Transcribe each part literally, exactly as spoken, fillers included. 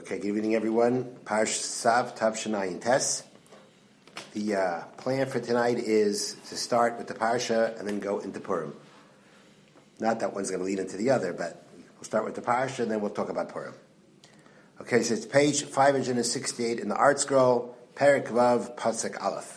Okay, good evening, everyone. Parsh Sav Tav Shanayin Tes. The uh, plan for tonight is to start with the Parsha and then go into Purim. Not that one's going to lead into the other, but we'll start with the Parsha and then we'll talk about Purim. Okay, so it's page five hundred sixty-eight in the Art Scroll, Perek Vav, Pasuk Aleph.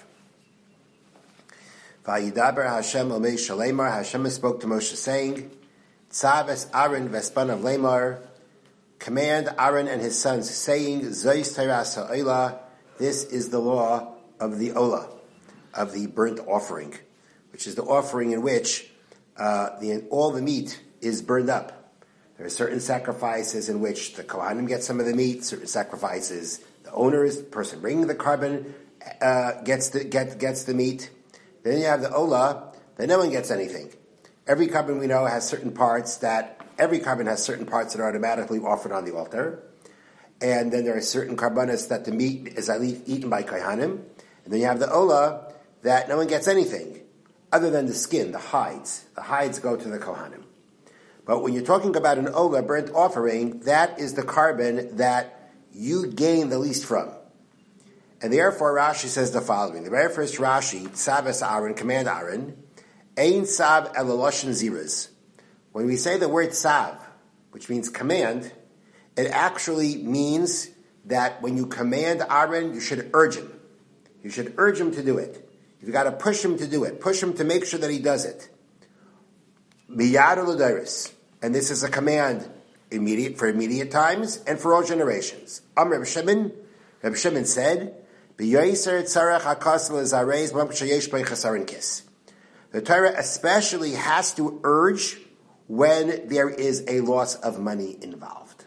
Vayidaber Hashem el Moshe Lemar. Hashem spoke to Moshe saying, Tzaves Aaron vespanav Lemar. Command Aaron and his sons, saying, Zois Teras ha'olah, this is the law of the Olah, of the burnt offering, which is the offering in which uh, the, all the meat is burned up. There are certain sacrifices in which the Kohanim get some of the meat, certain sacrifices the owner is the person bringing the carbon uh, gets the get, gets the meat. Then you have the Olah, that no one gets anything. Every carbon we know has certain parts that Every carbon has certain parts that are automatically offered on the altar. And then there are certain carbonas that the meat is at least eaten by Kohanim. And then you have the Olah that no one gets anything other than the skin, the hides. The hides go to the Kohanim. But when you're talking about an Olah, burnt offering, that is the carbon that you gain the least from. And therefore Rashi says the following. The very first Rashi, Tzaves Aaron, command Aaron, Ein Sav Elaloshin Ziras. When we say the word sav, which means command, it actually means that when you command Aaron, you should urge him. You should urge him to do it. You've got to push him to do it. Push him to make sure that he does it. Miyad l'dairis. And this is a command immediate for immediate times and for all generations. Am Reb Shimon, Reb Shimon said, B'yoyser tzarech hakas l'zarez b'am sheyesh b'ei chasaron kis. The Torah especially has to urge when there is a loss of money involved.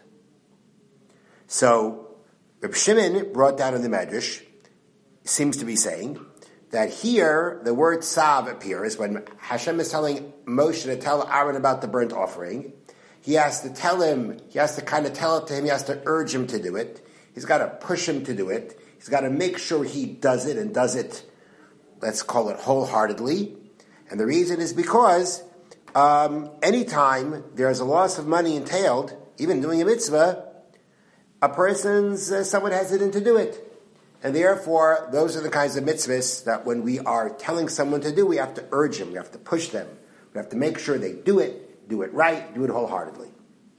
So, Reb Shimon brought down in the Medrash, seems to be saying, that here the word sav appears when Hashem is telling Moshe to tell Aaron about the burnt offering. He has to tell him, he has to kind of tell it to him, he has to urge him to do it. He's got to push him to do it. He's got to make sure he does it and does it, let's call it wholeheartedly. And the reason is because Um, anytime there's a loss of money entailed, even doing a mitzvah, a person's uh, somewhat hesitant to do it. And therefore, those are the kinds of mitzvahs that when we are telling someone to do, we have to urge them, we have to push them, we have to make sure they do it, do it right, do it wholeheartedly.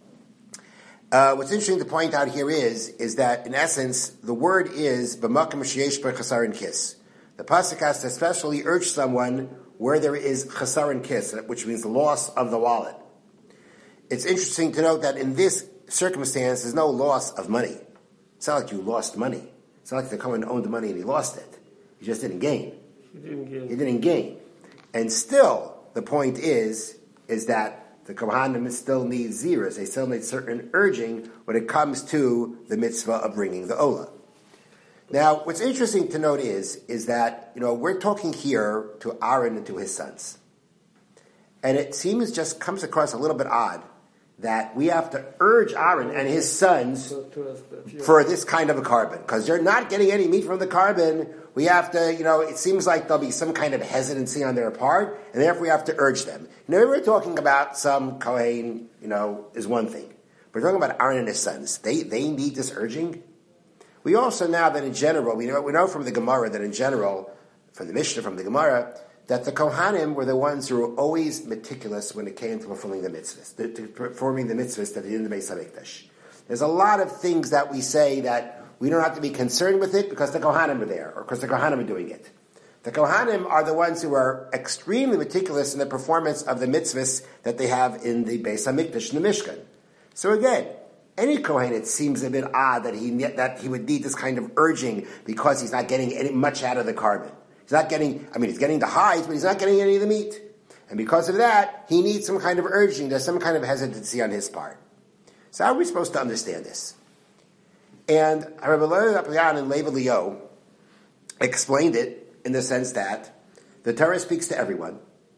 Uh, what's interesting to point out here is, is that in essence, the word is, b'makam sheyesh b'ei chasaron kis. The pasuk has to especially urge someone where there is chasaron kis, which means the loss of the wallet. It's interesting to note that in this circumstance, there's no loss of money. It's not like you lost money. It's not like the Kohen owned the money and he lost it. He just didn't gain. He didn't gain. He didn't gain. And still, the point is, is that the Kohanim still need ziras. They still need certain urging when it comes to the mitzvah of bringing the Olah. Now, what's interesting to note is, is that, you know, we're talking here to Aaron and to his sons. And it seems just comes across a little bit odd that we have to urge Aaron and his sons for this kind of a carbon. Because they're not getting any meat from the carbon. We have to, you know, it seems like there'll be some kind of hesitancy on their part, and therefore we have to urge them. You know, we're talking about some Kohen, you know, is one thing. We're talking about Aaron and his sons. They, they need this urging. We also know that in general, we know, we know from the Gemara that in general, from the Mishnah, from the Gemara, that the Kohanim were the ones who were always meticulous when it came to fulfilling the mitzvahs, to, to performing the mitzvahs that they did in the Beis HaMikdash. There's a lot of things that we say that we don't have to be concerned with it because the Kohanim are there, or because the Kohanim are doing it. The Kohanim are the ones who are extremely meticulous in the performance of the mitzvahs that they have in the Beis HaMikdash, in the Mishkan. So again, any Kohen, it seems a bit odd that he that he would need this kind of urging because he's not getting any, much out of the carbon. He's not getting, I mean, he's getting the hides, but he's not getting any of the meat. And because of that, he needs some kind of urging. There's some kind of hesitancy on his part. So how are we supposed to understand this? And Rabbi Levi and Levi Leo explained it in the sense that the Torah speaks to everyone.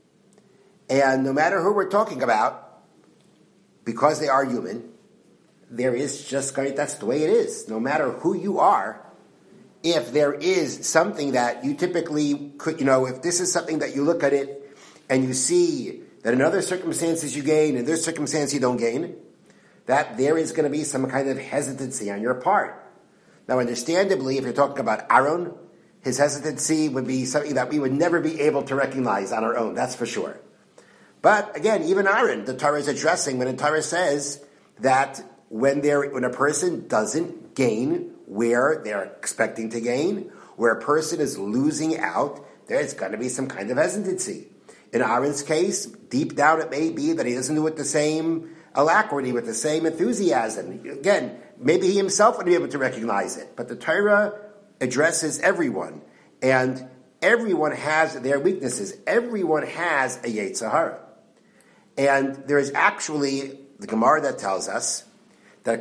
And no matter who we're talking about, because they are human, there is just going, that's the way it is. No matter who you are, if there is something that you typically could, you know, if this is something that you look at it and you see that in other circumstances you gain, in this circumstance you don't gain, that there is going to be some kind of hesitancy on your part. Now, understandably, if you're talking about Aaron, his hesitancy would be something that we would never be able to recognize on our own, that's for sure. But again, even Aaron, the Torah is addressing when the Torah says that when there, when a person doesn't gain where they're expecting to gain, where a person is losing out, there's going to be some kind of hesitancy. In Aaron's case, deep down it may be that he doesn't do it with the same alacrity, with the same enthusiasm. Again, maybe he himself would be able to recognize it, but the Torah addresses everyone, and everyone has their weaknesses. Everyone has a Yetzer Hara. And there is actually the Gemara that tells us that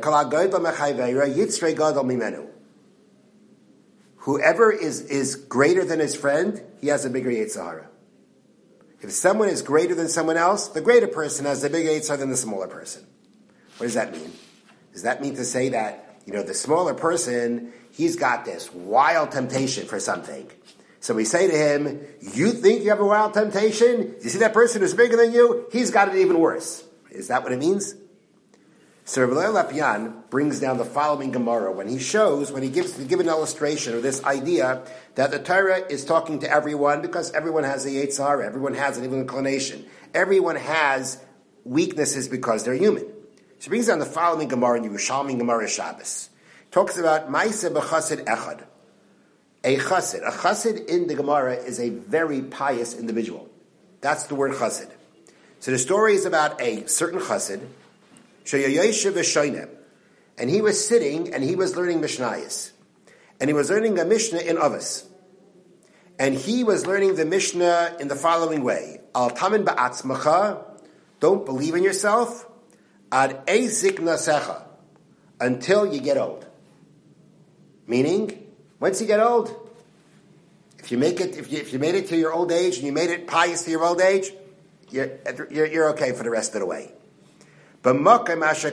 whoever is, is greater than his friend, he has a bigger Yetzer Hara. If someone is greater than someone else, the greater person has a bigger Yetzer Hara than the smaller person. What does that mean? Does that mean to say that, you know, the smaller person, he's got this wild temptation for something? So we say to him, you think you have a wild temptation? You see that person who's bigger than you? He's got it even worse. Is that what it means? So Rabbi Leil Lapian brings down the following Gemara when he shows, when he gives to give an illustration of this idea that the Torah is talking to everyone because everyone has a Yetzer Hara, everyone has an evil inclination, everyone has weaknesses because they're human. So he brings down the following Gemara in Yerushalmi Gemara Shabbos. He talks about Ma'aseh b'Chassid Echad. A chassid. A chassid in the Gemara is a very pious individual. That's the word chassid. So the story is about a certain chassid, Sheyayeshiv V'Shoinem, and he was sitting and he was learning Mishnayos. And he was learning a Mishnah in Avos. And he was learning the Mishnah in the following way. Al tamin ba'atzmacha, don't believe in yourself, ad ezik nasecha, until you get old. Meaning, once you get old, if you make it, if you, if you made it to your old age and you made it pious to your old age, you're, you're, you're okay for the rest of the way. That's not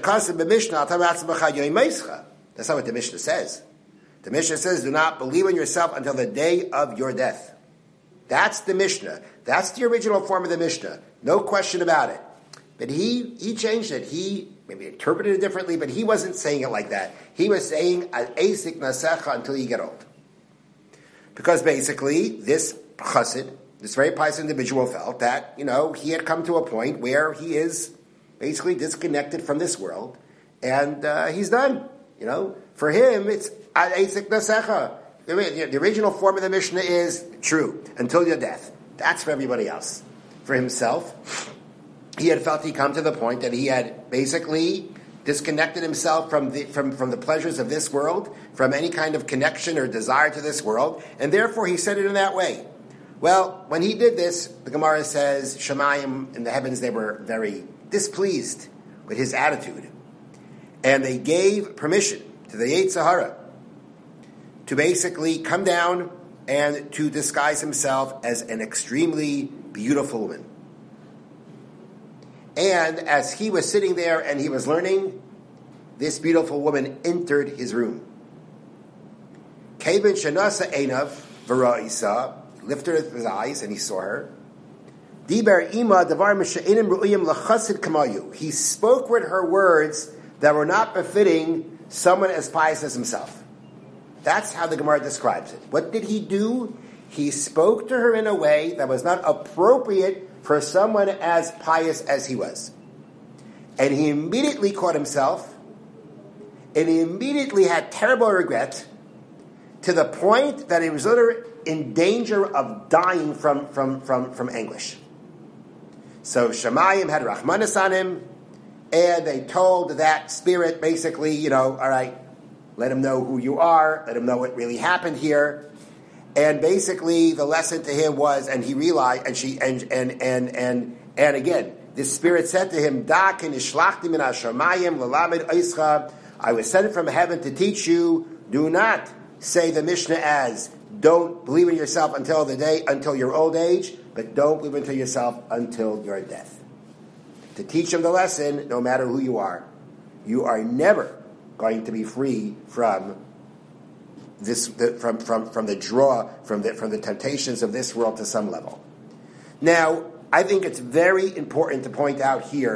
what the Mishnah says. The Mishnah says, do not believe in yourself until the day of your death. That's the Mishnah. That's the original form of the Mishnah. No question about it. But he, he changed it. He maybe interpreted it differently, but he wasn't saying it like that. He was saying, Eisik nasecha, until you get old. Because basically, this chassid, this very pious individual felt that, you know, he had come to a point where he is basically disconnected from this world, and uh, he's done. You know, for him, it's Eisik nasecha. The, the original form of the Mishnah is true, until your death. That's for everybody else. For himself, he had felt he'd come to the point that he had basically disconnected himself from the from, from the pleasures of this world, from any kind of connection or desire to this world, and therefore he said it in that way. Well, when he did this, the Gemara says, Shemayim in the heavens, they were very displeased with his attitude. And they gave permission to the Yetzer Hara to basically come down and to disguise himself as an extremely beautiful woman. And as he was sitting there and he was learning, this beautiful woman entered his room. Kevin Shanasa Einav V'Ra'isa lifted his eyes and he saw her. Diber Ima Davar Mishainim Ru'uyim Lachasid Kamayu. He spoke with her words that were not befitting someone as pious as himself. That's how the Gemara describes it. What did he do? He spoke to her in a way that was not appropriate for someone as pious as he was. And he immediately caught himself, and he immediately had terrible regret, to the point that he was literally in danger of dying from, from, from, from anguish. So Shemayim had Rahmanas on him, and they told that spirit basically, you know, all right, let him know who you are, let him know what really happened here. And basically the lesson to him was, and he realized, and she, and, and, and, and, and again, this spirit said to him, Da ken ishlachti min hashamayim lelamed oischa, I was sent from heaven to teach you. Do not say the Mishnah as, don't believe in yourself until the day, until your old age, but don't believe into yourself until your death. To teach him the lesson, no matter who you are, you are never going to be free from this, the, from, from, from the draw, from the, from the temptations of this world to some level. Now, I think it's very important to point out here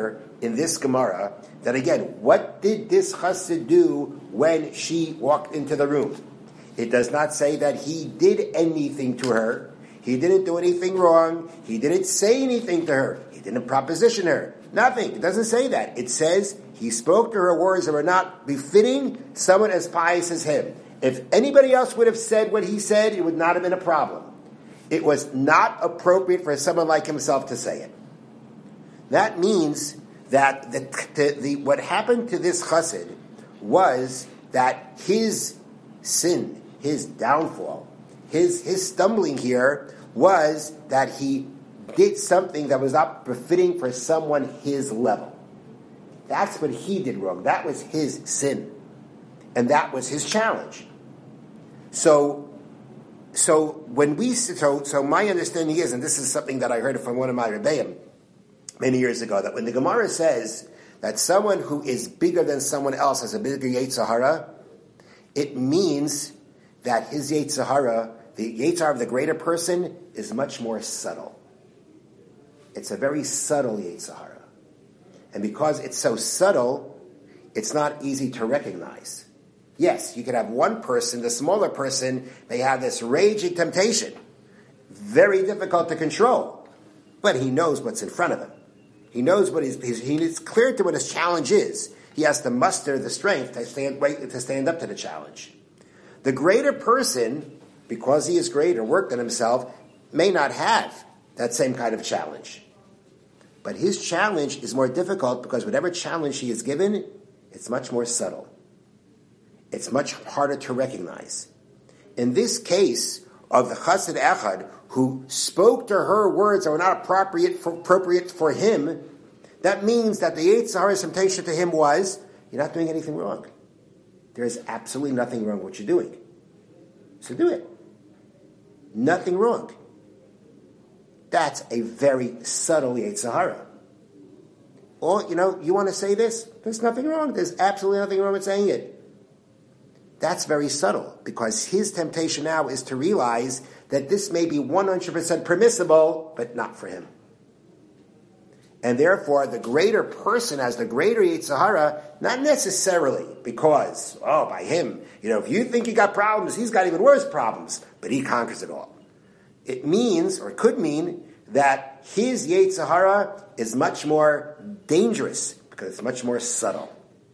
in this Gemara that, again, what did this chassid do when she walked into the room? It does not say that he did anything to her. He didn't do anything wrong. He didn't say anything to her. He didn't proposition her. Nothing. It doesn't say that. It says he spoke to her words that were not befitting someone as pious as him. If anybody else would have said what he said, it would not have been a problem. It was not appropriate for someone like himself to say it. That means that the, the, the what happened to this chassid was that his sin, his downfall, his his stumbling here was that he did something that was not befitting for someone his level. That's what he did wrong. That was his sin. And that was his challenge. So, so when we, so, so my understanding is, and this is something that I heard from one of my rebbeim many years ago, that when the Gemara says that someone who is bigger than someone else has a bigger Yetzer Hara, it means that his Yetzer Hara, the Yetzer Hara of the greater person, is much more subtle. It's a very subtle Yetzer Hara. And because it's so subtle, it's not easy to recognize. Yes, you could have one person, the smaller person, may have this raging temptation. Very difficult to control. But he knows what's in front of him. He knows what he's, he's he is clear to what his challenge is. He has to muster the strength to stand, to stand up to the challenge. The greater person, because he is greater, worked on himself, may not have that same kind of challenge. But his challenge is more difficult because whatever challenge he is given, it's much more subtle. It's much harder to recognize. In this case of the Chassid Echad, who spoke to her words that were not appropriate for, appropriate for him, that means that the Yetzer Hara's temptation to him was, you're not doing anything wrong. There is absolutely nothing wrong with what you're doing. So do it. Nothing wrong. That's a very subtle Yetzer Hara. Or, you know, you want to say this? There's nothing wrong. There's absolutely nothing wrong with saying it. That's very subtle, because his temptation now is to realize that this may be one hundred percent permissible, but not for him. And therefore, the greater person has the greater Yetzer Hara, not necessarily because, oh, by him, you know, if you think he got problems, he's got even worse problems, but he conquers it all. It means, or it could mean, that his Yetzer Hara is much more dangerous, because it's much more subtle.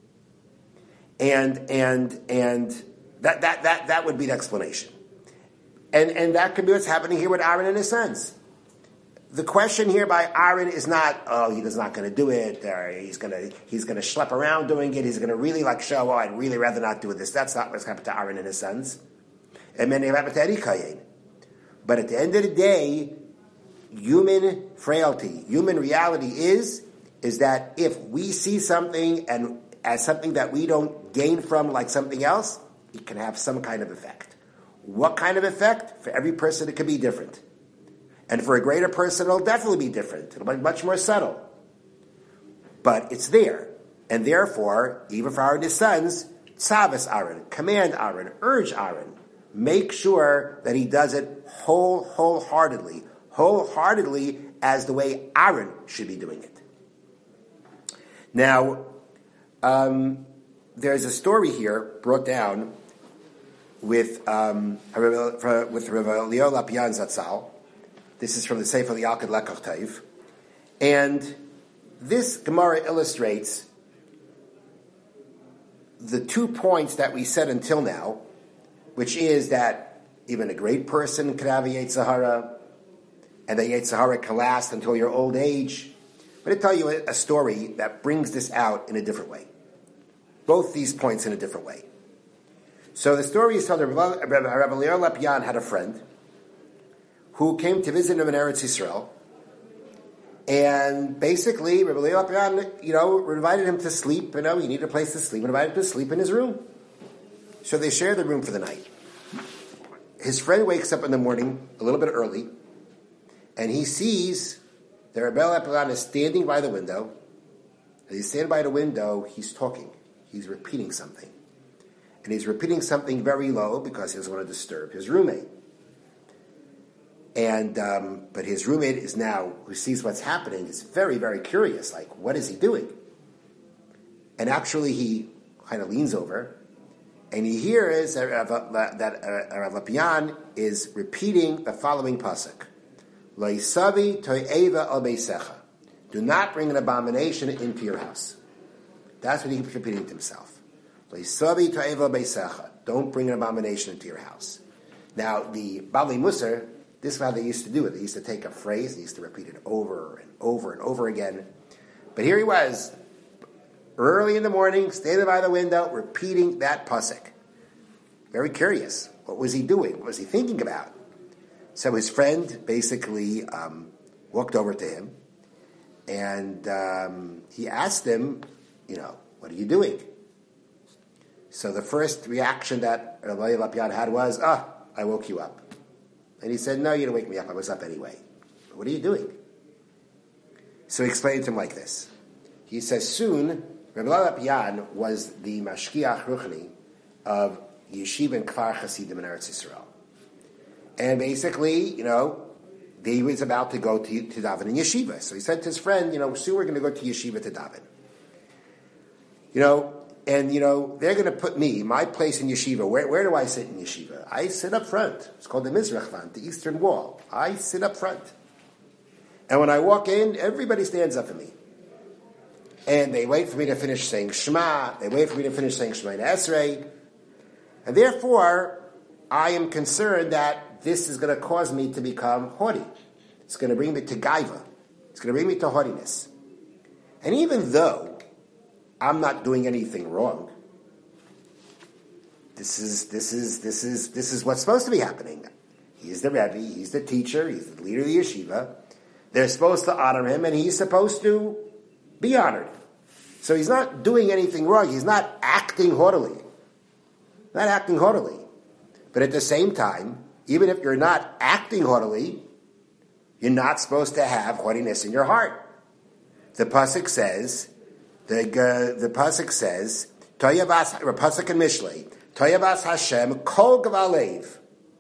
And and and that that that that would be the explanation. And and that could be what's happening here with Aaron and his sons. The question here by Aaron is not, oh, he's not going to do it, or he's going to he's going to schlep around doing it. He's going to really like show, oh, I'd really rather not do this. That's not what's happened to Aaron and his sons. And many have happened to Eri Kayin. But at the end of the day, human frailty, human reality is is that if we see something and as something that we don't gain from like something else, it can have some kind of effect. What kind of effect? For every person, it could be different. And for a greater person, it'll definitely be different. It'll be much more subtle. But it's there. And therefore, even for Aaron and his sons, tzavas Aaron, command Aaron, urge Aaron, make sure that he does it whole, wholeheartedly, wholeheartedly as the way Aaron should be doing it. Now, Um, there's a story here brought down with um, with Rav Leo Lapian Zatzal. This is from the Sefer Yalkut Lekach Tov, and this Gemara illustrates the two points that we said until now, which is that even a great person could have a Yetzer Hara, and the Yetzer Hara can last until your old age. I'm going to tell you a, a story that brings this out in a different way. Both these points in a different way. So the story is told that Rabbi Leo Lapian had a friend who came to visit him in Eretz Yisrael, and basically Rabbi Leo Lapian, you know, invited him to sleep. You know, he needed a place to sleep, and invited him to sleep in his room. So they shared the room for the night. His friend wakes up in the morning a little bit early, and he sees that Rabbi Lapian is standing by the window. As he's standing by the window, he's talking. He's repeating something. And he's repeating something very low because he doesn't want to disturb his roommate. And um, but his roommate is now, who sees what's happening, is very, very curious. Like, what is he doing? And actually he kind of leans over, and he hears that Rav Lopian is repeating the following pasuk: Lo yisavi to'eva al beisecha. Do not bring an abomination into your house. That's what he keeps repeating to himself. Lo yisavi to'eva al beisecha. Don't bring an abomination into your house. Now, the Bali Musar, this is how they used to do it. They used to take a phrase, they used to repeat it over and over and over again. But here he was, early in the morning, standing by the window, repeating that pasuk. Very curious. What was he doing? What was he thinking about? So his friend basically um, walked over to him, and um, he asked him, you know, what are you doing? So the first reaction that Rabbi Lopian had was, ah, oh, I woke you up. And he said, no, you didn't wake me up. I was up anyway. What are you doing? So he explained to him like this. He says, soon, Rabbi Lopian was the mashkiach ruchni of Yeshiva and Kfar Hasidim in Eretz Yisrael. And basically, you know, he was about to go to, to daven in Yeshiva. So he said to his friend, you know, soon we're going to go to Yeshiva to daven. You know, and, you know, they're going to put me, my place in Yeshiva. Where, where do I sit in Yeshiva? I sit up front. It's called the Mizrach Wand, the Eastern Wall. I sit up front. And when I walk in, everybody stands up for me. And they wait for me to finish saying Shema. They wait for me to finish saying Shema and Esrei. And therefore, I am concerned that this is going to cause me to become haughty. It's going to bring me to gaiva. It's going to bring me to haughtiness. And even though I'm not doing anything wrong, this is this is this is this is what's supposed to be happening. He's the Rebbe, he's the teacher, he's the leader of the yeshiva. They're supposed to honor him, and he's supposed to be honored. So he's not doing anything wrong. He's not acting haughtily. Not acting haughtily. But at the same time, even if you're not acting haughtily, you're not supposed to have haughtiness in your heart. The pasuk says, the uh, the pasuk says, Toyavas, pasuk and Mishlei, Toyavas Hashem kol gavalev.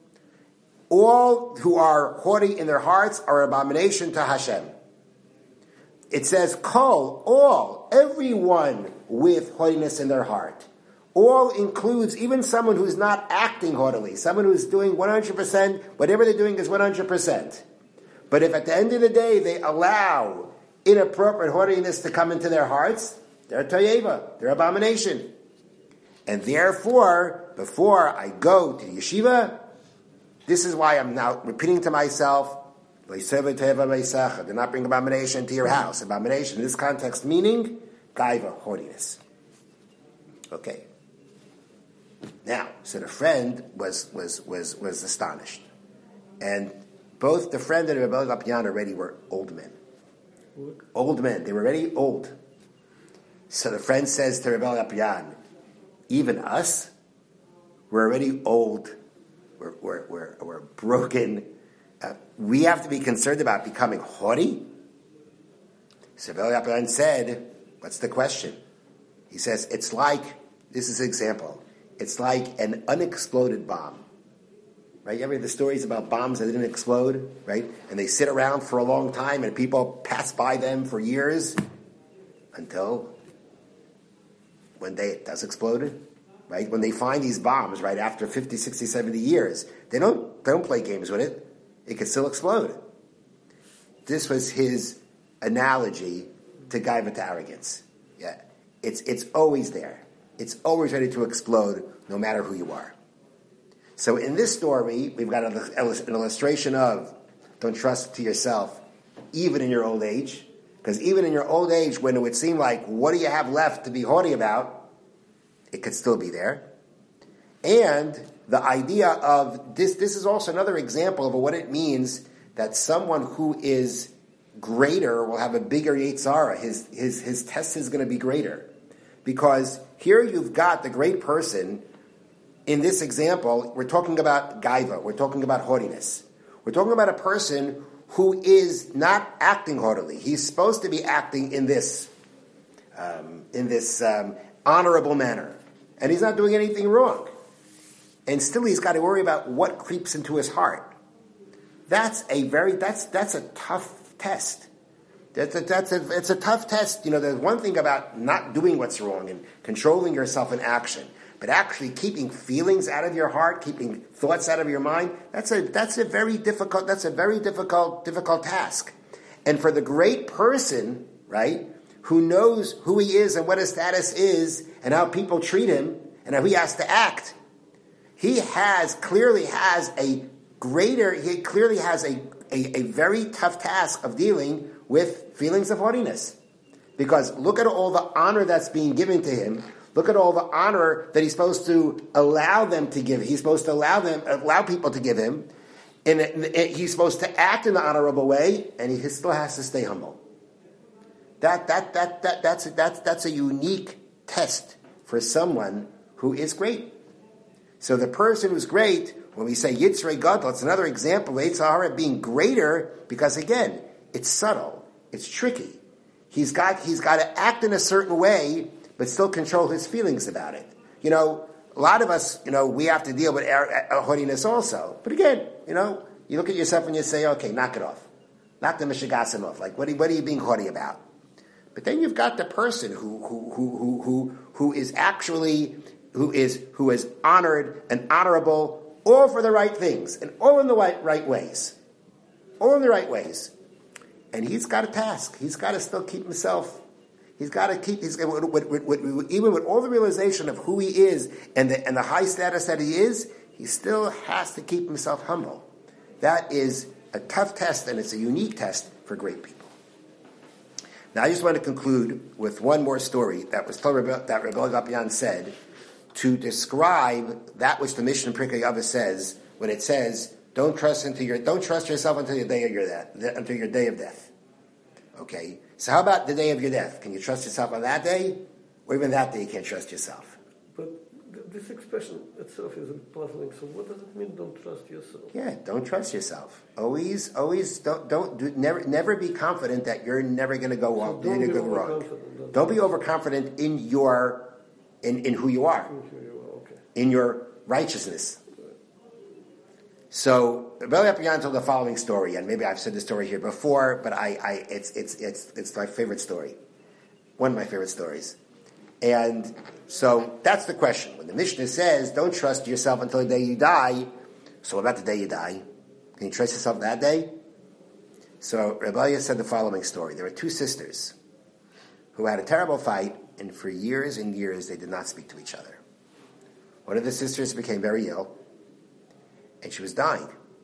All who are haughty in their hearts are abomination to Hashem. It says kol, all, everyone with haughtiness in their heart. All includes even someone who's not acting haughtily, someone who's doing one hundred percent, whatever they're doing is one hundred percent. But if at the end of the day they allow inappropriate haughtiness to come into their hearts, they're toyeva, they're abomination. And therefore, before I go to the yeshiva, this is why I'm now repeating to myself, do not bring abomination to your house. Abomination in this context meaning gaiva, haughtiness. Okay. Now, so the friend was was was was astonished, and both the friend and Rebbe Lopian already were old men. What? Old men. They were already old. So the friend says to Rebbe Lopian, "Even us, we're already old. We're we're we're, we're broken. Uh, we have to be concerned about becoming haughty." So Rebbe Lopian said, "What's the question?" He says, "It's like this is an example." It's like an unexploded bomb, right? You ever hear the stories about bombs that didn't explode, right? And they sit around for a long time and people pass by them for years until one day it does explode, right? When they find these bombs, right, after fifty, sixty, seventy years, they don't, they don't play games with it. It can still explode. This was his analogy to gaiva, to arrogance. Yeah. It's, it's always there. It's always ready to explode, no matter who you are. So in this story, we've got an illustration of don't trust to yourself, even in your old age. Because even in your old age, when it would seem like, what do you have left to be haughty about? It could still be there. And the idea of this, this is also another example of what it means that someone who is greater will have a bigger Yetzirah. His, his, his test is going to be greater. Because here you've got the great person. In this example, we're talking about gaiva. We're talking about haughtiness. We're talking about a person who is not acting haughtily. He's supposed to be acting in this, um, in this um, honorable manner, and he's not doing anything wrong. And still, he's got to worry about what creeps into his heart. That's a very that's that's a tough test, That's a, that's a, it's a tough test. You know, there's one thing about not doing what's wrong and controlling yourself in action, but actually keeping feelings out of your heart, keeping thoughts out of your mind. That's a that's a very difficult. That's a very difficult difficult task. And for the great person, right, who knows who he is and what his status is and how people treat him and how he has to act, he has clearly has a greater. He clearly has a a, a very tough task of dealing with feelings of haughtiness. Because look at all the honor that's being given to him. Look at all the honor that he's supposed to allow them to give. He's supposed to allow them, allow people to give him. And he's supposed to act in an honorable way, and he still has to stay humble. That, that, that, that, that's, a, that's, that's a unique test for someone who is great. So the person who's great, when we say Yitzrei Gadol, it's another example of Yetzer Hara being greater, because again, it's subtle. It's tricky. He's got he's got to act in a certain way, but still control his feelings about it. You know, a lot of us, you know, we have to deal with our, our haughtiness also. But again, you know, you look at yourself and you say, okay, knock it off. Knock the Mishigasim off. Like, what are, what are you being haughty about? But then you've got the person who who who who who, who is actually who is who is honored and honorable, all for the right things and all in the right right ways, all in the right ways. And he's got a task. He's got to still keep himself. He's got to keep. He's with, with, with, with, even with all the realization of who he is and the and the high status that he is, he still has to keep himself humble. That is a tough test, and it's a unique test for great people. Now, I just want to conclude with one more story that was told that Rebbe Gapian said to describe that which the Mishnah Pirkei Avos says when it says, Don't trust into your. Don't trust yourself until your day of your death. Until your day of death. Okay. So how about the day of your death? Can you trust yourself on that day, or even that day you can't trust yourself? But th- this expression itself isn't puzzling. So what does it mean? Don't trust yourself. Yeah, don't trust yourself. Always, always don't don't do, never never be confident that you're never going to go So wrong. don't You're be going to go wrong. overconfident. Don't be overconfident in your in, in who you are, In who you are, okay. in your righteousness. So Rebbe Gapian told the following story, and maybe I've said this story here before, but I, I it's it's it's it's my favorite story, one of my favorite stories. And so that's the question. When the Mishnah says, "Don't trust yourself until the day you die," so what about the day you die? Can you trust yourself that day? So Rebbe said the following story: there were two sisters who had a terrible fight, and for years and years they did not speak to each other. One of the sisters became very ill, and she was dying.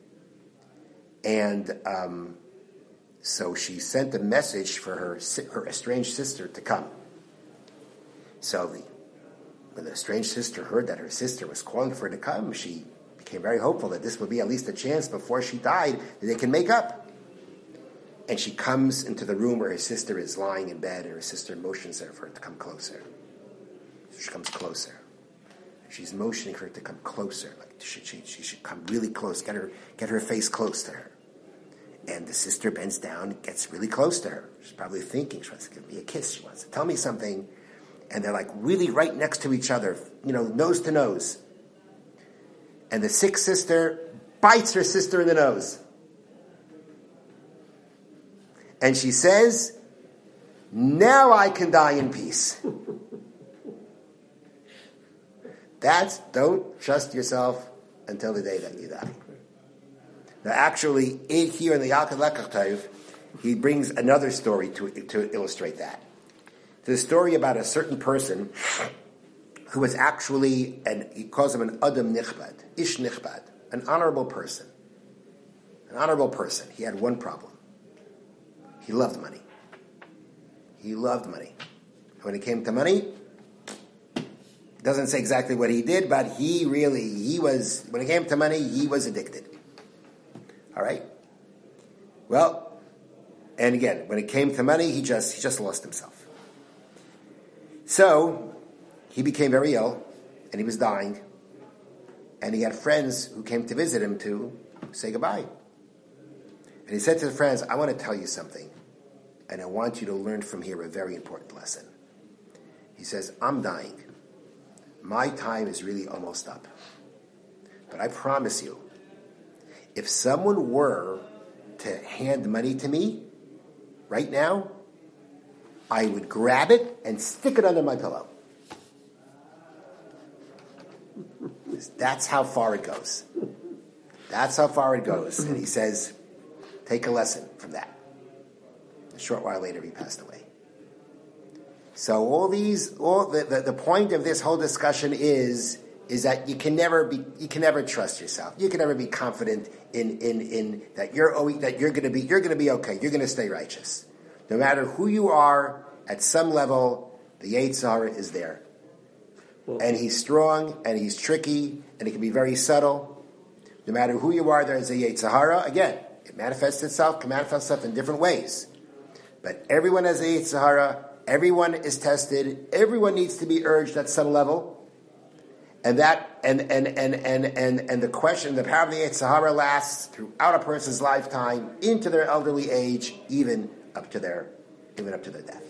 And um, so she sent a message for her her estranged sister to come. So the, when the estranged sister heard that her sister was calling for her to come, she became very hopeful that this would be at least a chance before she died that they can make up. And she comes into the room where her sister is lying in bed, and her sister motions her for her to come closer. So she comes closer. She's motioning her to come closer. Like she, she, she should come really close. Get her, get her face close to her. And the sister bends down, gets really close to her. She's probably thinking, she wants to give me a kiss. She wants to tell me something. And they're like really right next to each other, you know, nose to nose. And the sick sister bites her sister in the nose. And she says, "Now I can die in peace." That's, don't trust yourself until the day that you die. Now, actually, in, here in the Yalkut Lekach Tov, he brings another story to, to illustrate that. The story about a certain person who was actually, and he calls him an Adam Nichbad, Ish Nichbad, an honorable person. An honorable person. He had one problem. He loved money. He loved money. When it came to money, doesn't say exactly what he did, but he really, he was, when it came to money, he was addicted. All right? Well, and again, when it came to money, he just, he just lost himself. So, he became very ill, and he was dying, and he had friends who came to visit him to say goodbye. And he said to the friends, "I want to tell you something, and I want you to learn from here a very important lesson." He says, "I'm dying. My time is really almost up. But I promise you, if someone were to hand money to me, right now, I would grab it and stick it under my pillow. That's how far it goes. That's how far it goes. And he says, take a lesson from that. A short while later, he passed away. So all these, all the, the, the point of this whole discussion is, is that you can never be, you can never trust yourself. You can never be confident in, in, in that you're always, that you're going to be, you're going to be okay. You're going to stay righteous. No matter who you are, at some level, the Yetzer Hara is there. Well, and he's strong, and he's tricky, and it can be very subtle. No matter who you are, there's a Yetzer Hara. Again, it manifests itself, can manifest itself in different ways. But everyone has a Yetzer Hara. Everyone is tested. Everyone needs to be urged at some level. And that, and and and and and, and the question, the power of the Yetzer Hara lasts throughout a person's lifetime, into their elderly age, even up to their, even up to their death.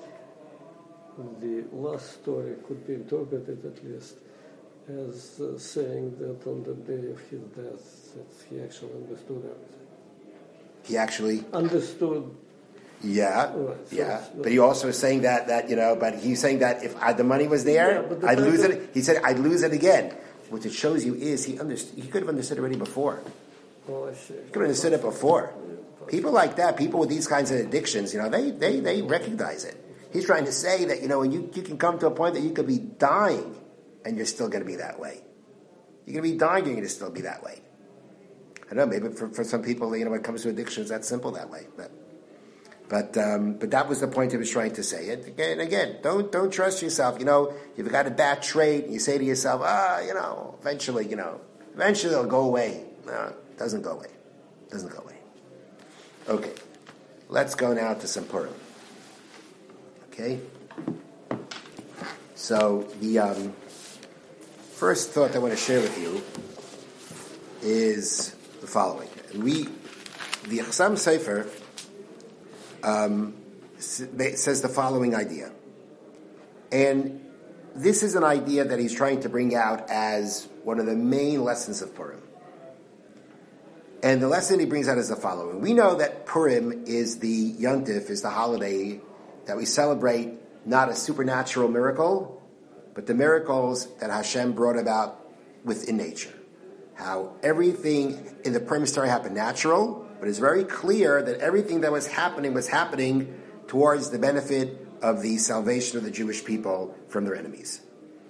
The last story could be interpreted, at least, as uh, saying that on the day of his death, that he actually understood everything. He actually understood. Yeah, right, so yeah. But he also is saying that that you know. But he's saying that if I, the money was there, yeah, the I'd lose it. He said I'd lose it again. What it shows you is he understood. He could have understood already before. Oh, I see. He could have understood it before. People like that, people with these kinds of addictions, you know, they they they recognize it. He's trying to say that, you know, you, you can come to a point that you could be dying and you're still going to be that way. You're going to be dying and you're going to still be that way. I don't know, maybe for, for some people, you know, when it comes to addictions, that's simple that way. But but um, but that was the point he was trying to say. And again, again, don't don't trust yourself. You know, you've got a bad trait and you say to yourself, ah, you know, eventually, you know, eventually it'll go away. No, it doesn't go away. It doesn't go away. Okay, let's go now to some Purim. Okay, so the um, first thought I want to share with you is the following. We, the Chassam Sofer um, says the following idea, and this is an idea that he's trying to bring out as one of the main lessons of Purim. And the lesson he brings out is the following. We know that Purim is the Yontif, is the holiday that we celebrate not a supernatural miracle, but the miracles that Hashem brought about within nature. How everything in the Purim story happened natural, but it's very clear that everything that was happening was happening towards the benefit of the salvation of the Jewish people from their enemies.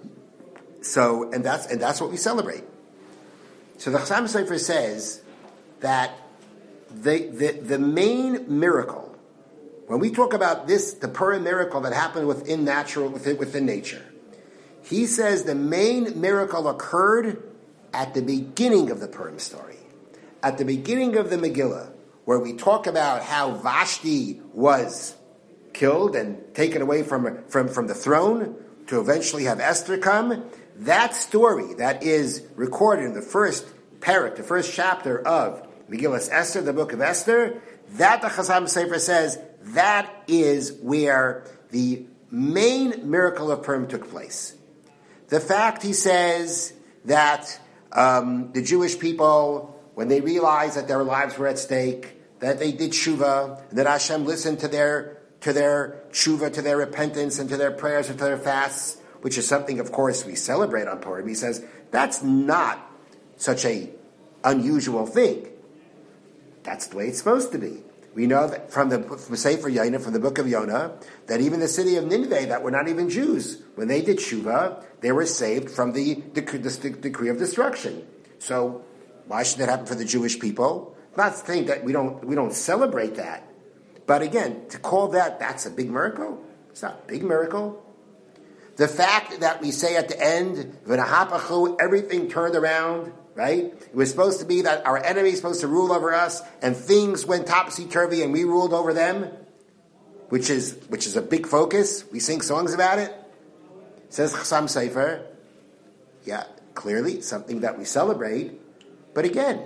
So, and that's and that's what we celebrate. So the Chassam Sofer says that the, the the main miracle, when we talk about this, the Purim miracle that happened within natural, within, within nature, he says the main miracle occurred at the beginning of the Purim story, at the beginning of the Megillah, where we talk about how Vashti was killed and taken away from from from the throne to eventually have Esther come. That story that is recorded in the first parak, the first chapter of Megillah Esther, the book of Esther, that the Chassam Sofer says that is where the main miracle of Purim took place. The fact, he says, that um, the Jewish people, when they realized that their lives were at stake, that they did tshuva, and that Hashem listened to their to their tshuva, to their repentance, and to their prayers, and to their fasts, which is something, of course, we celebrate on Purim. He says that's not such a unusual thing. That's the way it's supposed to be. We know that from the from Sefer Yonah, from the book of Yonah, that even the city of Nineveh, that were not even Jews, when they did tshuva, they were saved from the decree, the decree of destruction. So why should that happen for the Jewish people? Not to think that we don't we don't celebrate that, but again, to call that that's a big miracle, it's not a big miracle. The fact that we say at the end, "V'nahapachu," everything turned around. Right? It was supposed to be that our enemy is supposed to rule over us, and things went topsy-turvy, and we ruled over them, which is which is a big focus. We sing songs about it. Says Chassam Sofer, yeah, clearly something that we celebrate. But again,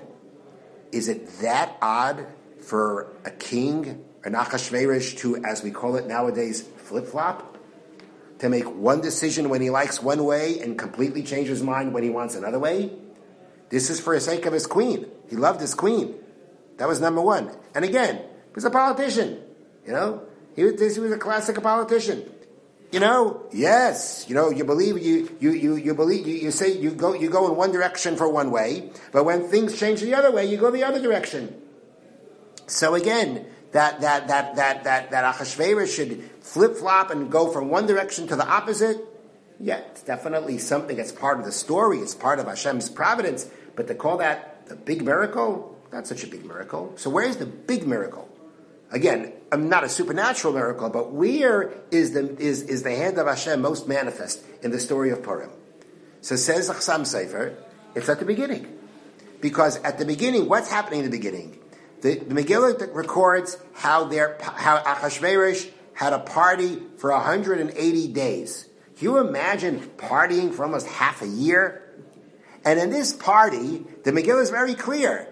is it that odd for a king, an Achashverosh, to, as we call it nowadays, flip-flop? To make one decision when he likes one way and completely change his mind when he wants another way? This is for the sake of his queen. He loved his queen. That was number one. And again, he was a politician. You know, he was, he was a classic politician. You know, yes, you know, you believe you you you, you believe you, you say you go you go in one direction for one way, but when things change the other way, you go the other direction. So again, that that that that that that Achashverosh should flip flop and go from one direction to the opposite. Yeah, it's definitely something that's part of the story. It's part of Hashem's providence. But to call that the big miracle, not such a big miracle. So where's the big miracle? Again, I'm not a supernatural miracle, but where is the is, is the hand of Hashem most manifest in the story of Purim? So says the Chassam Sofer, it's at the beginning. Because at the beginning, what's happening in the beginning? The, the Megillah records how their how Achashverosh had a party for one hundred eighty days. Can you imagine partying for almost half a year? And in this party, the Megillah is very clear.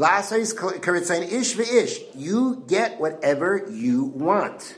Ish v'ish. You get whatever you want.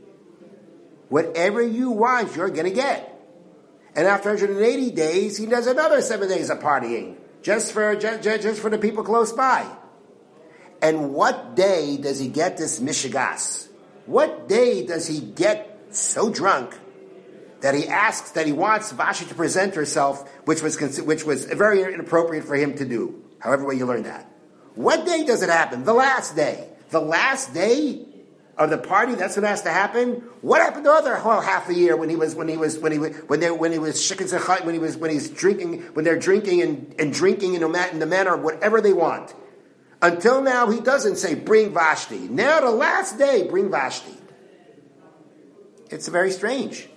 Whatever you want, you're going to get. And after one hundred eighty days, he does another seven days of partying, just for just, just for the people close by. And what day does he get this mishigas? What day does he get so drunk that he asks, that he wants Vashti to present herself, which was which was very inappropriate for him to do? However way you learn that. What day does it happen? The last day. The last day of the party. That's what has to happen. What happened the other whole half a year when he was when he was when he was when they when he was shikon zechayt, when he was when he's drinking when they're drinking and, and drinking in the, in the manner of whatever they want. Until now, he doesn't say bring Vashti. Now the last day, bring Vashti. It's very strange.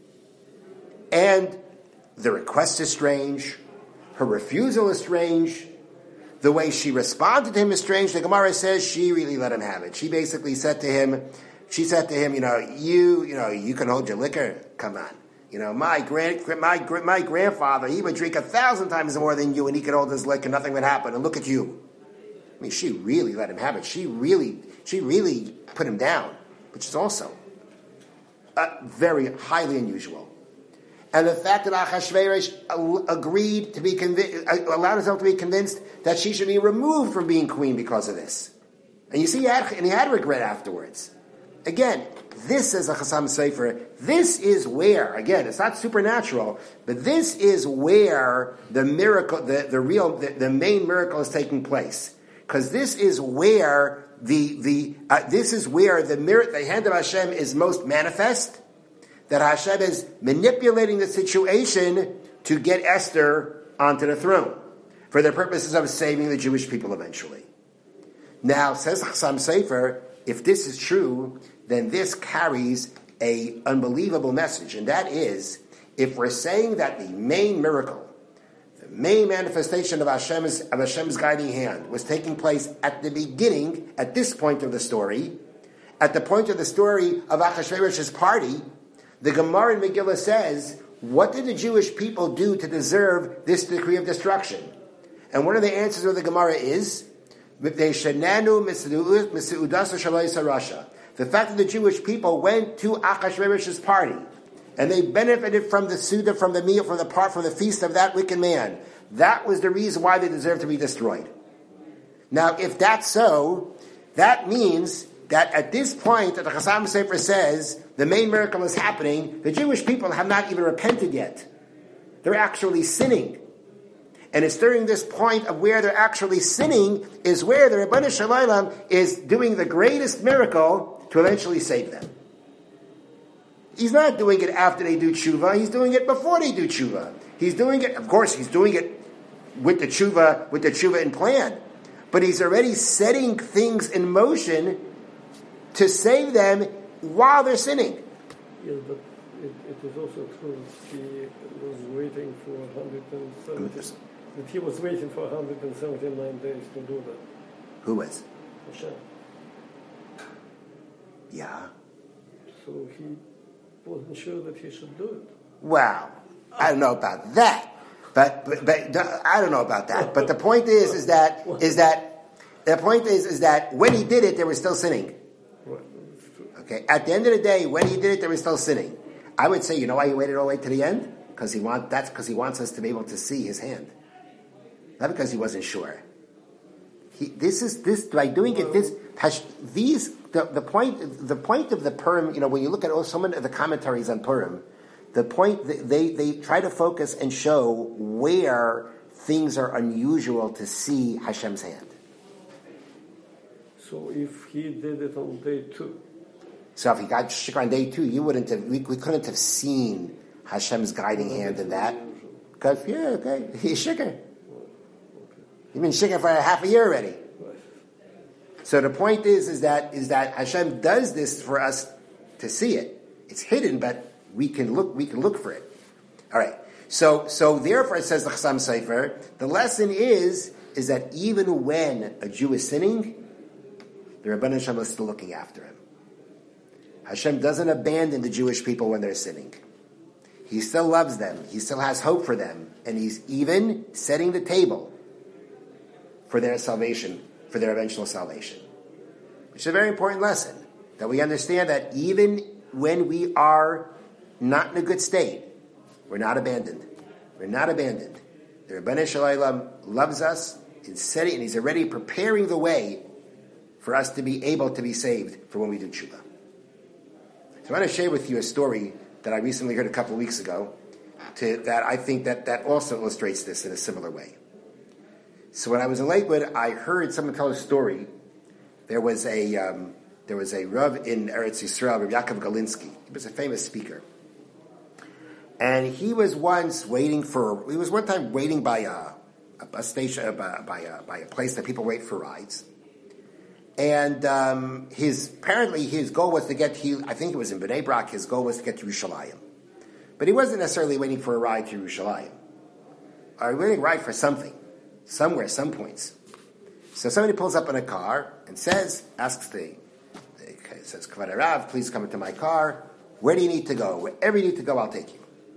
And the request is strange. Her refusal is strange. The way she responded to him is strange. The Gemara says she really let him have it. She basically said to him, she said to him, you know, you, you know, you can hold your liquor. Come on. You know, my grand, my, my grandfather, he would drink a thousand times more than you and he could hold his liquor. Nothing would happen. And look at you. I mean, she really let him have it. She really, she really put him down, which is also uh, very highly unusual. And the fact that Achashverosh agreed to be convinced, allowed himself to be convinced that she should be removed from being queen because of this. And you see, he had, and he had regret afterwards. Again, this is a Chassam Sofer. This is where, again, it's not supernatural, but this is where the miracle, the, the real, the, the main miracle is taking place. Because this is where the, the, uh, this is where the mir- the hand of Hashem is most manifest. That Hashem is manipulating the situation to get Esther onto the throne for the purposes of saving the Jewish people eventually. Now, says Chassam Sofer, if this is true, then this carries a unbelievable message, and that is, if we're saying that the main miracle, the main manifestation of Hashem's, of Hashem's guiding hand was taking place at the beginning, at this point of the story, at the point of the story of Achashverosh's party, the Gemara in Megillah says, what did the Jewish people do to deserve this decree of destruction? And one of the answers of the Gemara is, the fact that the Jewish people went to Achashverosh's party, and they benefited from the Suda, from the meal, from the part, from the feast of that wicked man. That was the reason why they deserved to be destroyed. Now, if that's so, that means that at this point that the Chassam Sofer says the main miracle is happening, the Jewish people have not even repented yet. They're actually sinning. And it's during this point of where they're actually sinning is where the Ribono Shel Olam is doing the greatest miracle to eventually save them. He's not doing it after they do tshuva, he's doing it before they do tshuva. He's doing it, of course, he's doing it with the tshuva, with the tshuva in plan. But he's already setting things in motion to save them while they're sinning. Yes, but it, it is also true that he was waiting for one hundred seventy, that he was waiting for one hundred seventy-nine days to do that. Who was? Hashem. Yeah. So he wasn't sure that he should do it. Wow. I don't know about that. But, but, but I don't know about that. But the point is, is that, is that, the point is, is that when he did it, they were still sinning. Okay. At the end of the day, when he did it, they were still sinning. I would say, you know why he waited all the way to the end? Because he want, that's because he wants us to be able to see his hand. Not because he wasn't sure. He, this is, this, by doing it, this, these the, the point the point of the Purim, you know, when you look at oh, some of the commentaries on Purim, the point they they try to focus and show where things are unusual to see Hashem's hand. So if he did it on day two. So if he got shikar on day two, you wouldn't have. We, we couldn't have seen Hashem's guiding hand in that. Because yeah, okay, he's shikar. You've been shikar for half a year already. So the point is, is that is that Hashem does this for us to see it. It's hidden, but we can look. We can look for it. All right. So so therefore, it says the Chassam Sofer. The lesson is is that even when a Jew is sinning, the Rebbeinu Shalom is still looking after him. Hashem doesn't abandon the Jewish people when they're sinning. He still loves them. He still has hope for them, and he's even setting the table for their salvation, for their eventual salvation. Which is a very important lesson, that we understand that even when we are not in a good state, we're not abandoned. We're not abandoned. The Rebbeinu Shalom loves us, is setting, and he's already preparing the way for us to be able to be saved for when we do tshuva. So I want to share with you a story that I recently heard a couple of weeks ago to, that I think that, that also illustrates this in a similar way. So when I was in Lakewood, I heard someone tell a story. There was a um, there was a Rav in Eretz Yisrael, Rav Yaakov Galinsky. He was a famous speaker, and he was once waiting for. He was one time waiting by a, a bus station, uh, by, by, a, by a place that people wait for rides. And um, his apparently his goal was to get to. I think it was in Bnei Brak. His goal was to get to Yerushalayim, but he wasn't necessarily waiting for a ride to Yerushalayim. Or waiting a ride for something. Somewhere, some points. So somebody pulls up in a car and says, asks the, it says, Kavod Rav, please come into my car. Where do you need to go? Wherever you need to go, I'll take you.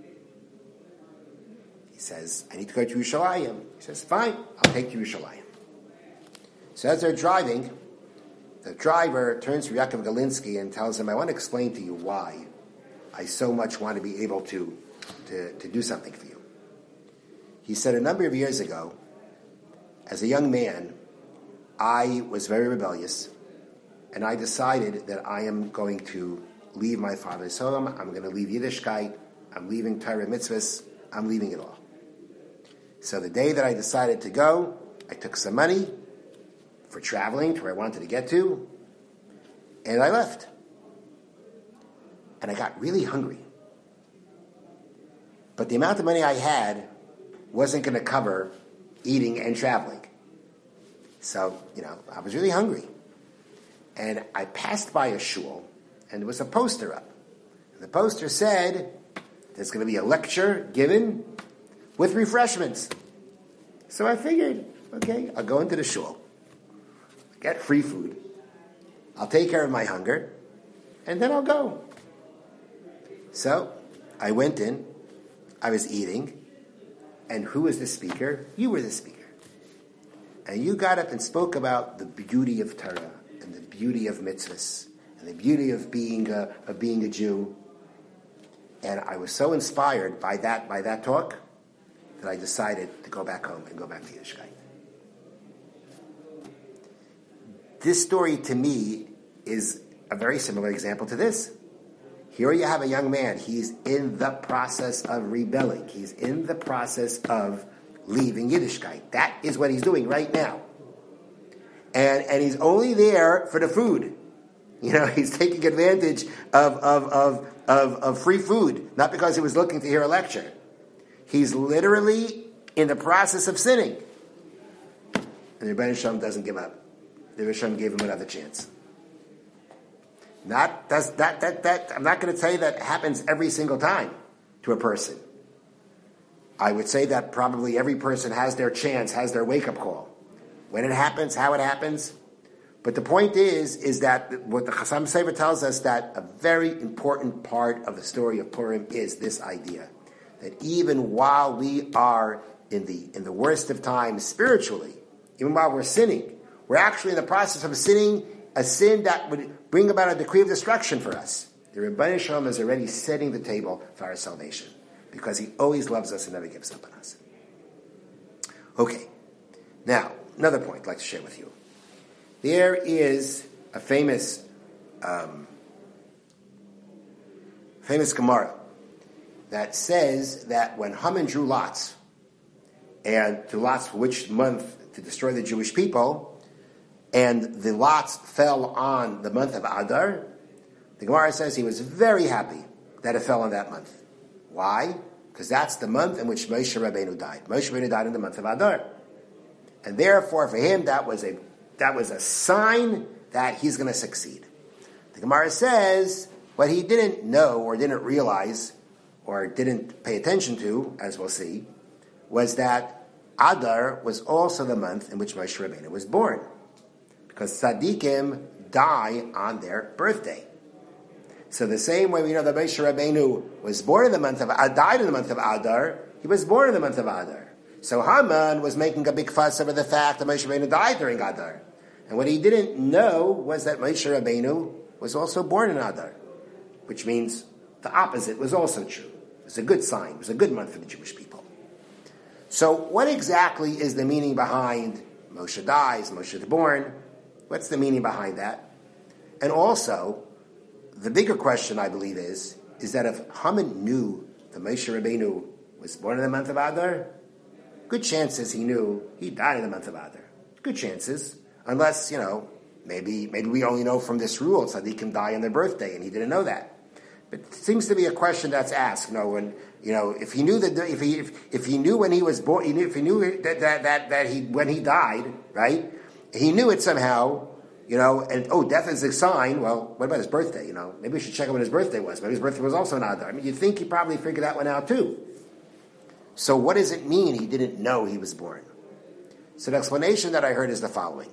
He says, I need to go to Yerushalayim. He says, fine, I'll take you to Yerushalayim. So as they're driving, the driver turns to Yaakov Galinsky and tells him, I want to explain to you why I so much want to be able to, to, to do something for you. He said, a number of years ago, as a young man, I was very rebellious, and I decided that I am going to leave my father's home, I'm going to leave Yiddishkeit, I'm leaving Torah mitzvahs, I'm leaving it all. So the day that I decided to go, I took some money for traveling to where I wanted to get to, and I left. And I got really hungry. But the amount of money I had wasn't going to cover eating and traveling. So, you know, I was really hungry. And I passed by a shul, and there was a poster up. And the poster said, there's going to be a lecture given with refreshments. So I figured, okay, I'll go into the shul, get free food, I'll take care of my hunger, and then I'll go. So I went in, I was eating, and who was the speaker? You were the speaker. And you got up and spoke about the beauty of Torah and the beauty of mitzvahs and the beauty of being a, of being a Jew. And I was so inspired by that by that talk that I decided to go back home and go back to Yiddishkeit. This story to me is a very similar example to this. Here you have a young man. He's in the process of rebelling. He's in the process of leaving Yiddishkeit. That is what he's doing right now. And and he's only there for the food. You know, he's taking advantage of, of, of, of, of free food, not because he was looking to hear a lecture. He's literally in the process of sinning. And the Rebbeinu Shalom doesn't give up. The Rebbeinu Shalom gave him another chance. Not that's, that that that I'm not going to say that happens every single time to a person. I would say that probably every person has their chance, has their wake-up call. When it happens, how it happens. But the point is, is that what the Chassam Sofer tells us, that a very important part of the story of Purim is this idea that even while we are in the in the worst of times spiritually, even while we're sinning, we're actually in the process of sinning a sin that would bring about a decree of destruction for us. The Rebbeinu Shalom is already setting the table for our salvation, because he always loves us and never gives up on us. Okay. Now, another point I'd like to share with you. There is a famous um, famous Gemara that says that when Haman drew lots, and drew lots for which month to destroy the Jewish people, and the lots fell on the month of Adar, the Gemara says he was very happy that it fell on that month. Why? Because that's the month in which Moshe Rabbeinu died. Moshe Rabbeinu died in the month of Adar. And therefore, for him, that was a that was a sign that he's going to succeed. The Gemara says what he didn't know or didn't realize or didn't pay attention to, as we'll see, was that Adar was also the month in which Moshe Rabbeinu was born. Because tzaddikim die on their birthday. So the same way we know that Moshe Rabbeinu was born in the month of died in the month of Adar, he was born in the month of Adar. So Haman was making a big fuss over the fact that Moshe Rabbeinu died during Adar. And what he didn't know was that Moshe Rabbeinu was also born in Adar, which means the opposite was also true. It was a good sign. It was a good month for the Jewish people. So what exactly is the meaning behind Moshe dies, Moshe is born? What's the meaning behind that? And also, the bigger question, I believe, is, is that if Haman knew that Moshe Rabbeinu was born in the month of Adar, good chances he knew he died in the month of Adar. Good chances. Unless, you know, maybe maybe we only know from this rule, tzaddikim die on their birthday, and he didn't know that. But it seems to be a question that's asked. You know, when you know, if he knew that, if he if, if he knew when he was born, he knew, if he knew that, that that that he when he died, right? He knew it somehow. You know, and oh, death is a sign. Well, what about his birthday? You know, maybe we should check out when his birthday was. Maybe his birthday was also in Adar. I mean, you'd think he probably figured that one out too. So, what does it mean he didn't know he was born? So, the explanation that I heard is the following.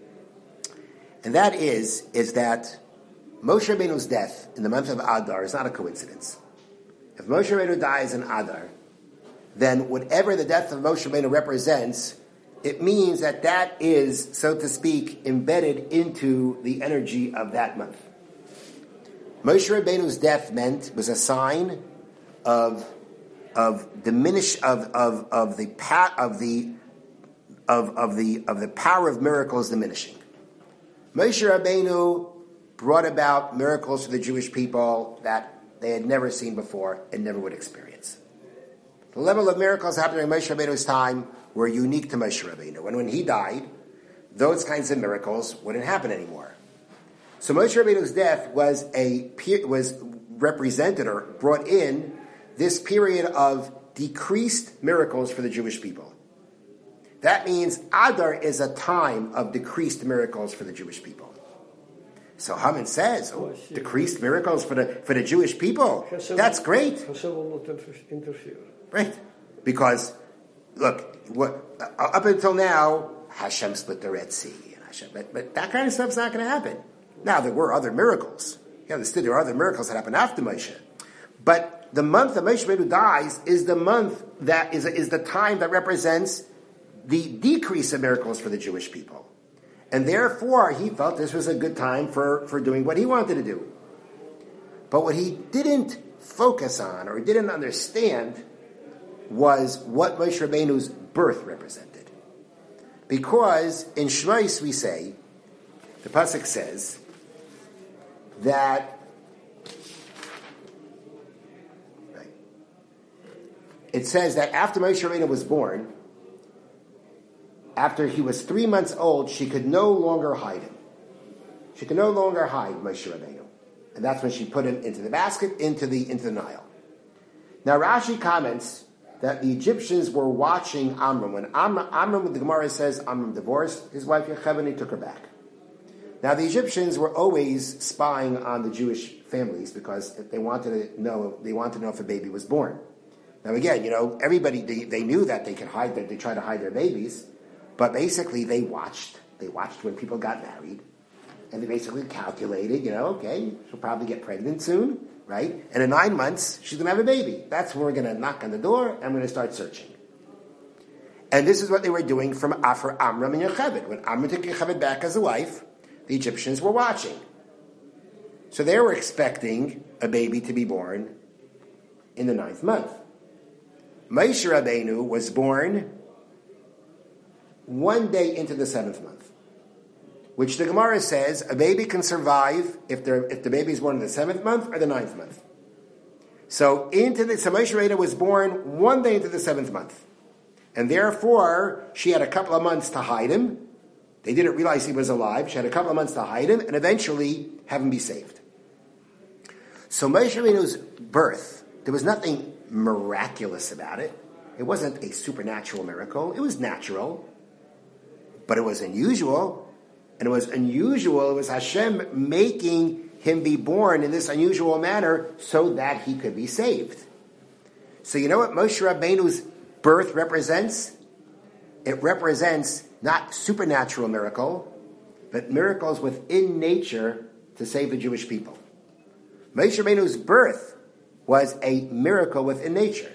And that is, is that Moshe Rabbeinu's death in the month of Adar is not a coincidence. If Moshe Rabbeinu dies in Adar, then whatever the death of Moshe Rabbeinu represents, it means that that is, so to speak, embedded into the energy of that month. Moshe Rabbeinu's death meant, was a sign of of diminish of of of the pa- of the of of the of the power of miracles diminishing. Moshe Rabbeinu brought about miracles for the Jewish people that they had never seen before and never would experience. The level of miracles happening in Moshe Rabbeinu's time were unique to Moshe Rabbeinu. And when he died, those kinds of miracles wouldn't happen anymore. So Moshe Rabbeinu's death was a was represented or brought in this period of decreased miracles for the Jewish people. That means Adar is a time of decreased miracles for the Jewish people. So Haman says, oh, decreased miracles for the for the Jewish people. That's great. Hashem will not interfere. Right. Because, look, what, up until now, Hashem split the Red Sea. And Hashem, but, but that kind of stuff's not going to happen. Now, there were other miracles. You understood there are other miracles that happened after Moshe. But the month that Moshe Rabbeinu dies is the month that is, is the time that represents the decrease of miracles for the Jewish people. And therefore, he felt this was a good time for, for doing what he wanted to do. But what he didn't focus on or didn't understand was what Moshe Rabbeinu's birth represented. Because in Shmos we say, the Pasuk says, that right, it says that after Moshe Rabbeinu was born, after he was three months old, she could no longer hide him. She could no longer hide Moshe Rabbeinu. And that's when she put him into the basket, into the into the Nile. Now Rashi comments that the Egyptians were watching Amram. When Amram, Amram the Gemara says, Amram divorced his wife Yocheved and he took her back. Now the Egyptians were always spying on the Jewish families because they wanted to know they wanted to know if a baby was born. Now again, you know, everybody they, they knew that they could hide that they tried to hide their babies, but basically they watched. They watched when people got married, and they basically calculated, you know, okay, she'll probably get pregnant soon, right? And in nine months, she's going to have a baby. That's when we're going to knock on the door, and we're going to start searching. And this is what they were doing from for Amram and Yocheved. When Amram took Yocheved back as a wife, the Egyptians were watching. So they were expecting a baby to be born in the ninth month. Moshe Rabbeinu was born one day into the seventh month. which the Gemara says a baby can survive if, if the baby is born in the seventh month or the ninth month. So into the so Moshe Rabbeinu was born one day into the seventh month, and therefore she had a couple of months to hide him. They didn't realize he was alive. She had a couple of months to hide him, and eventually have him be saved. So Moshe Rabbeinu's birth, there was nothing miraculous about it. It wasn't a supernatural miracle. It was natural, but it was unusual, and it was unusual. It was Hashem making him be born in this unusual manner so that he could be saved. So you know what Moshe Rabbeinu's birth represents? It represents not supernatural miracle, but miracles within nature to save the Jewish people. Moshe Rabbeinu's birth was a miracle within nature.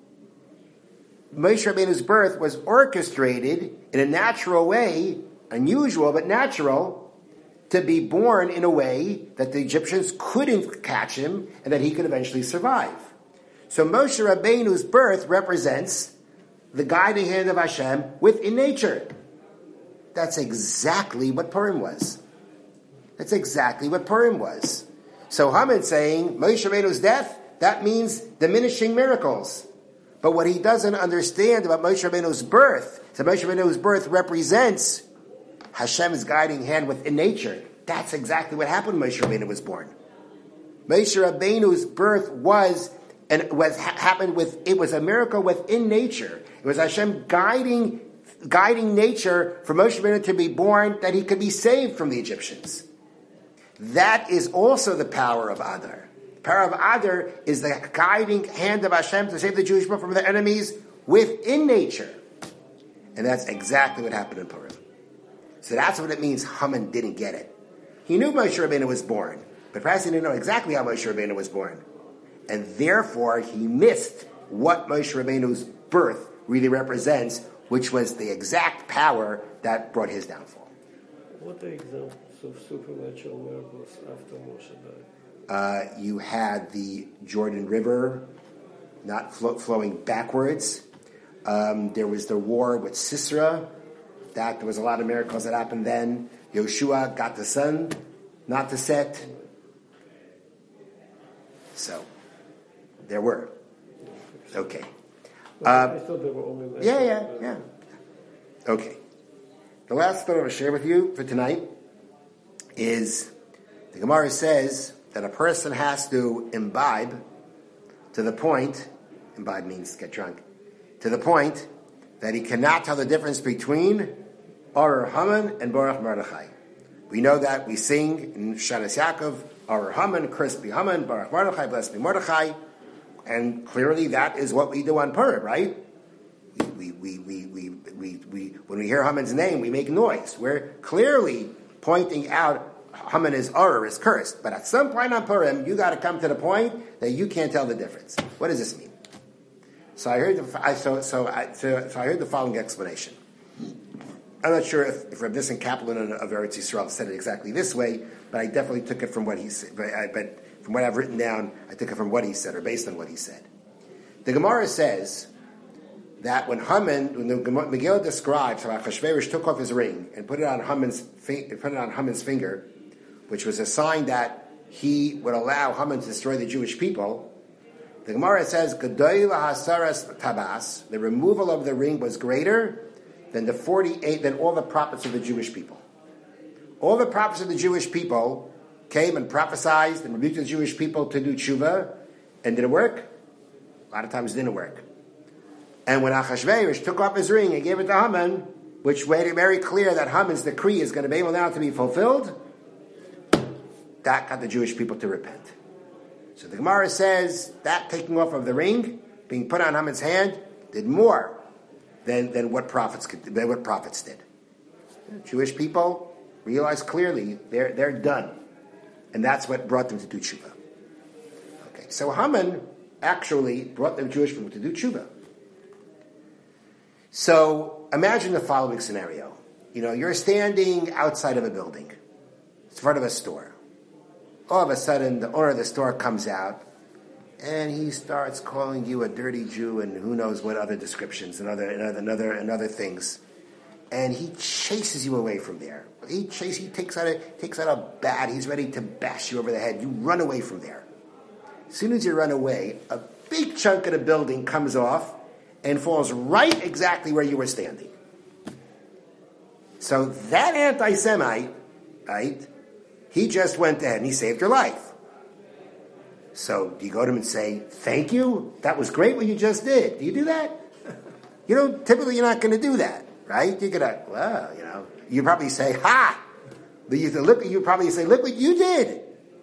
Moshe Rabbeinu's birth was orchestrated in a natural way, unusual but natural, to be born in a way that the Egyptians couldn't catch him and that he could eventually survive. So Moshe Rabbeinu's birth represents the guiding hand of Hashem within nature. That's exactly what Purim was. That's exactly what Purim was. So Haman's saying Moshe Rabbeinu's death, that means diminishing miracles. But what he doesn't understand about Moshe Rabbeinu's birth, so Moshe Rabbeinu's birth represents Hashem's guiding hand within nature. That's exactly what happened when Moshe Rabbeinu was born. Moshe Rabbeinu's birth was and was ha- happened with it was a miracle within nature. It was Hashem guiding guiding nature for Moshe Rabbeinu to be born, that he could be saved from the Egyptians. That is also the power of Adar. The power of Adar is the guiding hand of Hashem to save the Jewish people from their enemies within nature. And that's exactly what happened in Purim. So that's what it means Haman didn't get it. He knew Moshe Rabbeinu was born, but perhaps he didn't know exactly how Moshe Rabbeinu was born. And therefore, he missed what Moshe Rabbeinu's birth really represents, which was the exact power that brought his downfall. What are examples of supernatural miracles after Moshe died? Uh, you had the Jordan River not flo- flowing backwards. Um, there was the war with Sisera. That there was a lot of miracles that happened then. Yoshua got the sun not to set. So, there were. Okay. But Um, I thought they were only like yeah, yeah, yeah. Okay. The last thought I want to share with you for tonight is the Gemara says that a person has to imbibe to the point, imbibe means get drunk, to the point that he cannot tell the difference between Arur Haman and Baruch Mordechai. We know that we sing in Shanas Yaakov, Arur Haman, cursed be Haman, Baruch Mordechai, blessed be Mordechai, and clearly that is what we do on Purim, right? We, we, we, we, we, we, when we hear Haman's name, we make noise. We're clearly pointing out Haman is Arur, is cursed. But at some point on Purim, you got to come to the point that you can't tell the difference. What does this mean? So I heard the, I, so, so, I, so, so I heard the following explanation. I'm not sure if, if Reb Nissen Kaplan of Eretz Yisrael said it exactly this way, but I definitely took it from what he said. But, I, but from what I've written down, I took it from what he said, or based on what he said. The Gemara says that when Haman, when the Megillah describes how Achashverosh took off his ring and put it on Haman's put it on Haman's finger, which was a sign that he would allow Haman to destroy the Jewish people, the Gemara says, "Gedoy lahasaras tabas." The removal of the ring was greater than the forty-eight, than all the prophets of the Jewish people. All the prophets of the Jewish people came and prophesied and rebuked the Jewish people to do tshuva, and did it work? A lot of times it didn't work. And when Achashverosh took off his ring and gave it to Haman, which made it very clear that Haman's decree is going to be able now to be fulfilled, that got the Jewish people to repent. So the Gemara says that taking off of the ring, being put on Haman's hand, did more than, than what prophets could, than what prophets did. The Jewish people realized clearly they're they're done, and that's what brought them to do tshuva. Okay, so Haman actually brought the Jewish people to do tshuva. So imagine the following scenario: you know, you're standing outside of a building, in front of a store. All of a sudden, the owner of the store comes out, and he starts calling you a dirty Jew and who knows what other descriptions and other and other and other, and other things. and he chases you away from there. He chases, he takes out a takes out a bat. He's ready to bash you over the head. You run away from there. As soon as you run away, a big chunk of the building comes off and falls right exactly where you were standing. So that anti-Semite, right? He just went ahead and he saved your life. So do you go to him and say, "Thank you, that was great what you just did"? Do you do that? You know, typically you're not going to do that, right? You're gonna, well, you know, you probably say, "Ha!" But you look, you probably say, "Look what you did."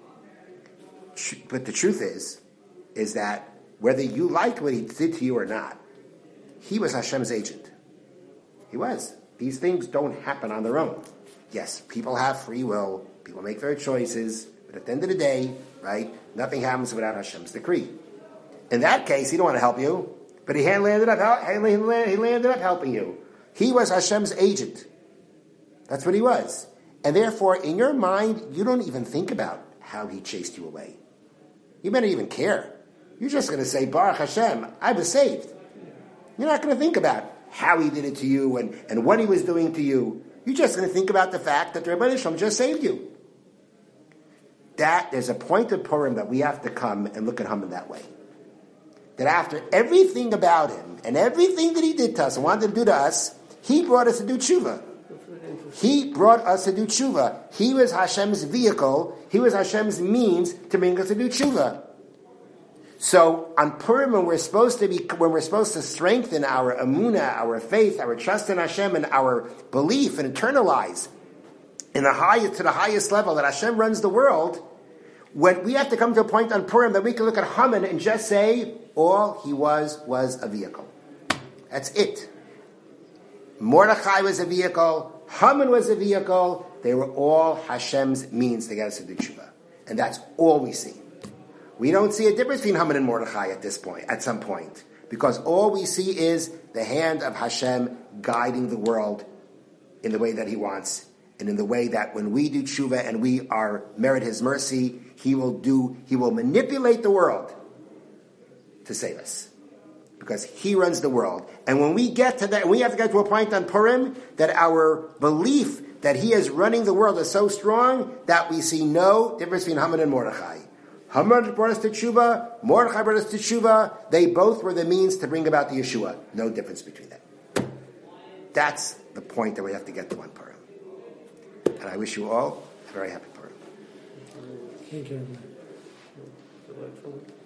But the truth is, is that whether you liked what he did to you or not, he was Hashem's agent. He was. These things don't happen on their own. Yes, people have free will. People make their choices. But at the end of the day, right, nothing happens without Hashem's decree. In that case, he don't want to help you, but he landed up, he landed up helping you. He was Hashem's agent. That's what he was. And therefore, in your mind, you don't even think about how he chased you away. You better even care. You're just going to say, Baruch Hashem, I was saved. You're not going to think about how he did it to you and, and what he was doing to you. You're just going to think about the fact that the Rebbeinu Shalom just saved you. That, there's a point of Purim that we have to come and look at him in that way. That after everything about him and everything that he did to us and wanted to do to us, he brought us to do tshuva. He brought us to do tshuva. He was Hashem's vehicle. He was Hashem's means to bring us to do tshuva. So on Purim, when we're supposed to be, when we're supposed to strengthen our emunah, our faith, our trust in Hashem, and our belief and internalize in the highest to the highest level that Hashem runs the world, when we have to come to a point on Purim that we can look at Haman and just say, all he was was a vehicle. That's it. Mordechai was a vehicle. Haman was a vehicle. They were all Hashem's means to get us to do tshuva. And that's all we see. We don't see a difference between Haman and Mordechai at this point, at some point. Because all we see is the hand of Hashem guiding the world in the way that he wants. And in the way that when we do tshuva and we are merit his mercy, he will do, he will manipulate the world to save us. Because he runs the world. And when we get to that, we have to get to a point on Purim that our belief that he is running the world is so strong that we see no difference between Haman and Mordechai. Haman brought us to tshuva, Mordechai brought us to tshuva. They both were the means to bring about the Yeshua. No difference between them. That's the point that we have to get to on Purim. And I wish you all a very happy Purim. Thank you.